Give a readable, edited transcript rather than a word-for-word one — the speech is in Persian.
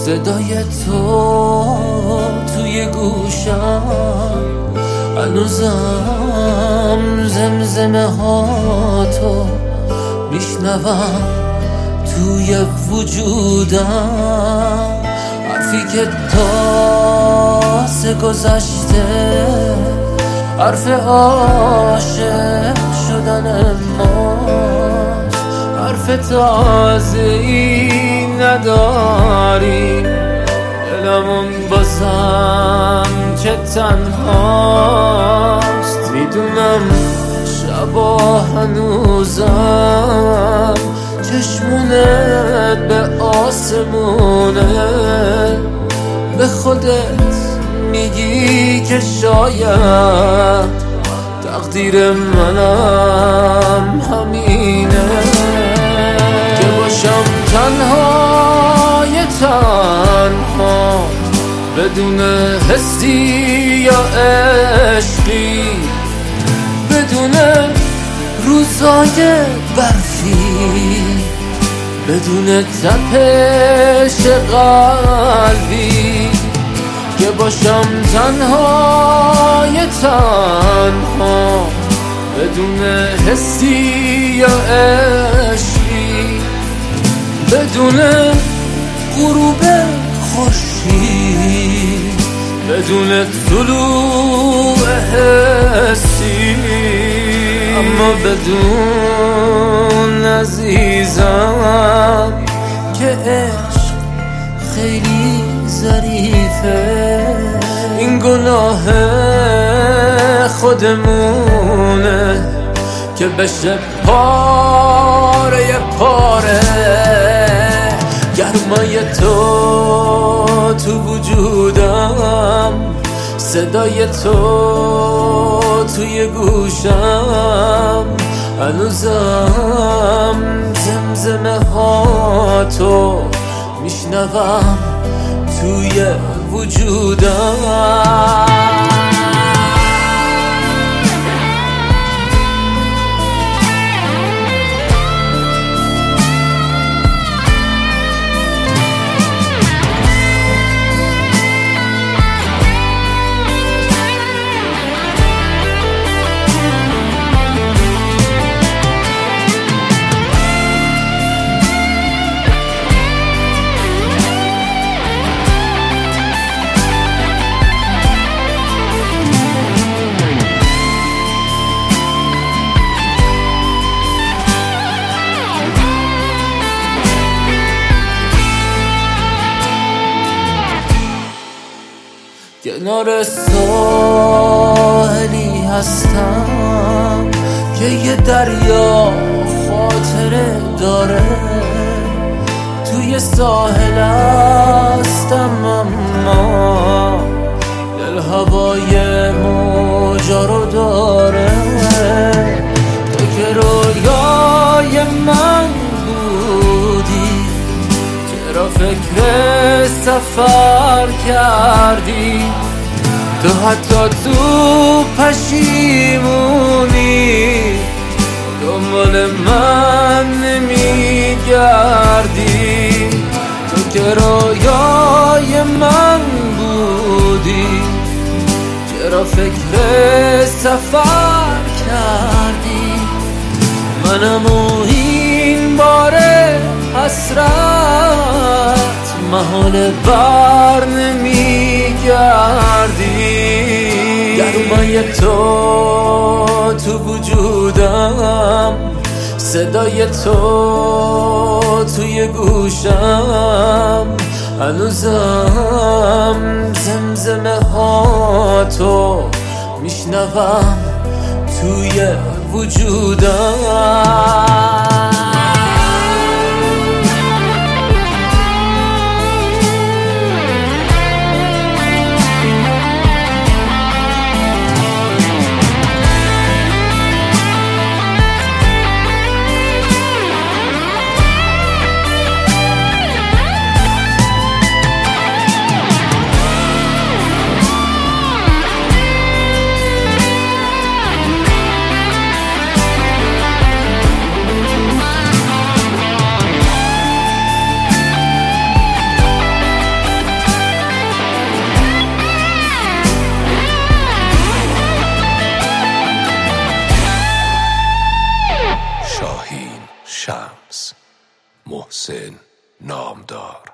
صدای تو توی گوشم، هنوزم زمزمه ها تو میشنوم توی وجودم. حرفی که تازه گذشته، حرف عاشق شدن ماست. حرف تازه‌ای نداریم، دلمون بازم که تنهاست. میدونم شبا هنوزم چشمونت به آسمونه، به خودت میگی که شاید تقدیر منم همینه، که باشم تنهای تنها بدون حسی یا عشقی، بدون روزای برفی، بدون تپش قلبی. که باشم تنهای تنها بدون حسی یا عشقی، بدون غروب خورشید، بدون طلوع حسی. اما بدون عزیزم که عشق خیلی ظریفه، این گناه خودمونه که بشه پاره پاره. گرمای تو وجودم، صدای تو توی گوشم، هنوزم زمزمه ها تو میشنوم توی وجودم. کنار ساحلی هستم که یه دریا خاطره داره، توی ساحل هستم اما دل هوای موجا رو داره. تو که رویای من بودی، چرا فکر سفر کردی؟ تو حتی تو پشیمونی دنبال من نمیگردی. تو که رویای من بودی، چرا فکر سفر کردی؟ منم و این باره حسرت محال بر نمیگردی. گرمای تو وجودم، صدای تو توی گوشم، هنوزم زمزمه ها تو میشنوم توی وجودم. حسین نامدار.